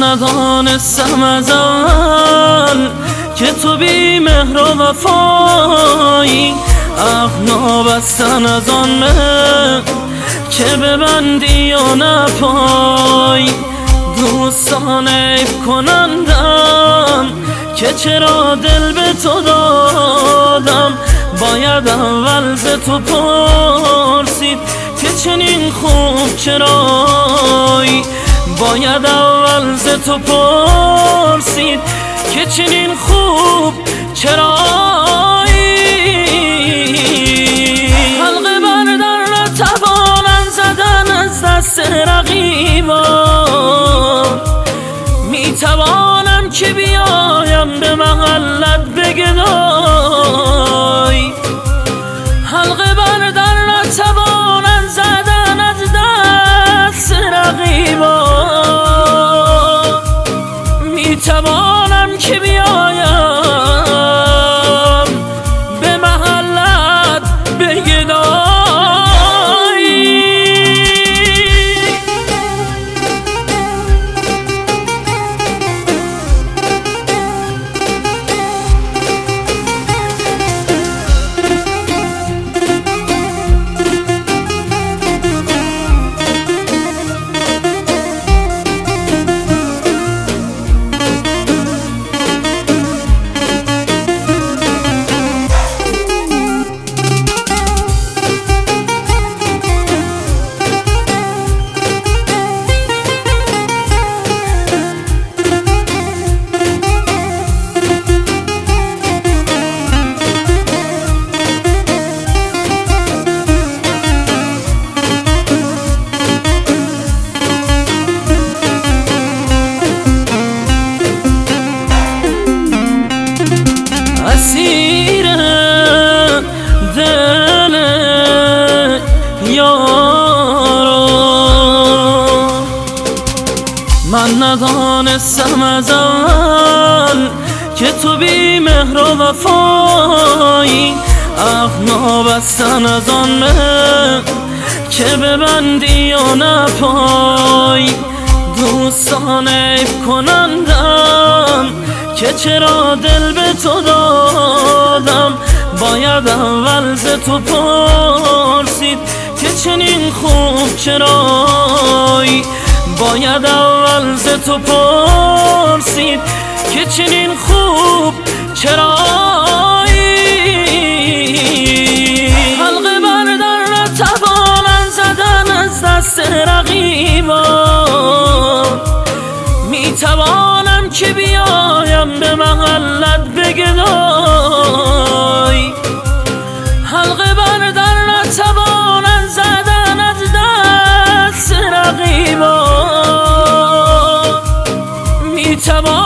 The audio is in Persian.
ندانستم از اول که تو بی مهر و وفایی، عقل نبستن از آن مهر که ببندی یا نپای. دوستان عیب کنندم که چرا دل به تو دادم، باید اول ز تو پرسید که چنین خوب چرایی. باید اول ز تو پرسید که چنین خوب چرایی. حلقه بردار نتوانم زدن از دست رقیبان، میتوانم که بیایم به محلت بگدای. حلقه بردار نتوانم زدن از دست رقیبان، میتوانم که بیایم به محلت بگدای. اسیر دل یارو من ندانستم از اول که تو بی مهر و وفایی، عقل نبستن از آن مهر که ببندی یا نپای. دوستان عیب کنندم که چرا دل به تو دادم، باید اول ز تو پرسید که چنین خوب چرایی. باید اول ز تو پرسید که چنین خوب چرایی. حلقه بردار نتوانم زدن از دست رقیبان، میتوانم که بیایم به محلت بگدای. حلقه بردار نتوانم زدن از دست رقیبان، میتوانم